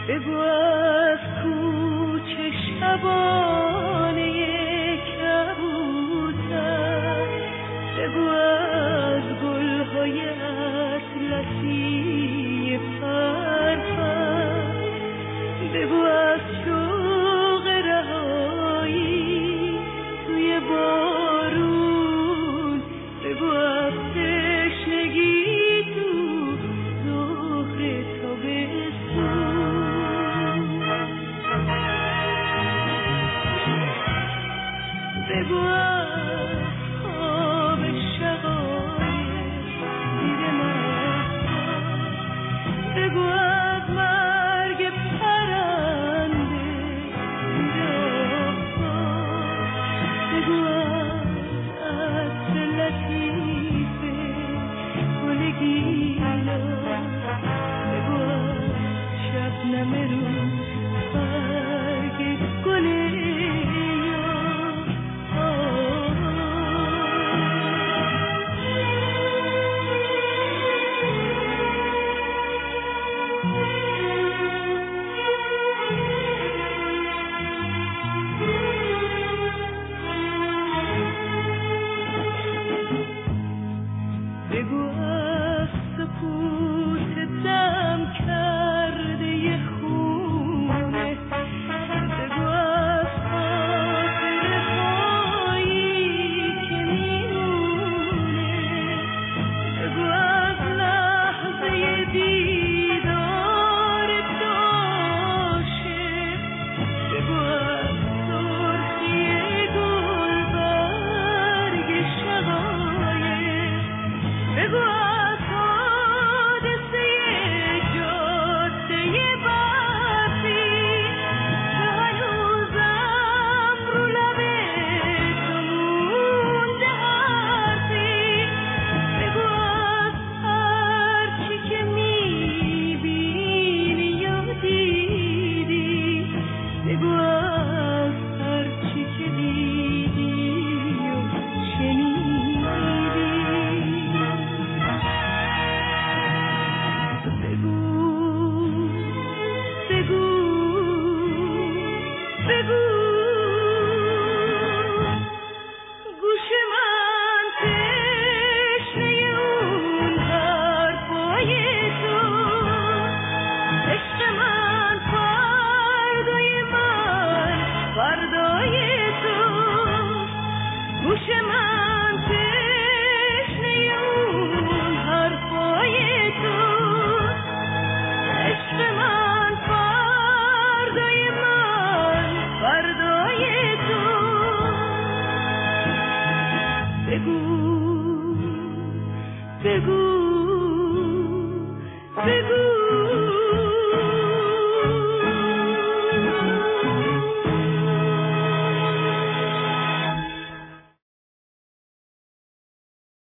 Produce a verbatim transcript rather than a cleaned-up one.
بگو از کوچه شبانه کبوتر، بگو از گلهای اطلسی پرپر، بگو از شوق رهایی توی بارون، بگو از تشنگی تو ظهر تابستون، بگو از خواب شقایق زیر مهتاب، بگو از مرگ پرنده زیر آفتاب، بگو از عطر لطیف گل گیلاس، بگو از شبنم روز برگ گل بگو از سکوت دم کرده ی خونه، بگو از خاطره هایی که میمونه، بگو از لحظه دیدار داشته، بگو از سرخی گلبرگ شقایق، بگو از حادثه جاده برفی که هنوزم رو لب تو مونده حرفی، بگو از هرچی که میبینی یا دیدی، بگو از هرچی که دیدی یا شنیدی، بگو بگو بگو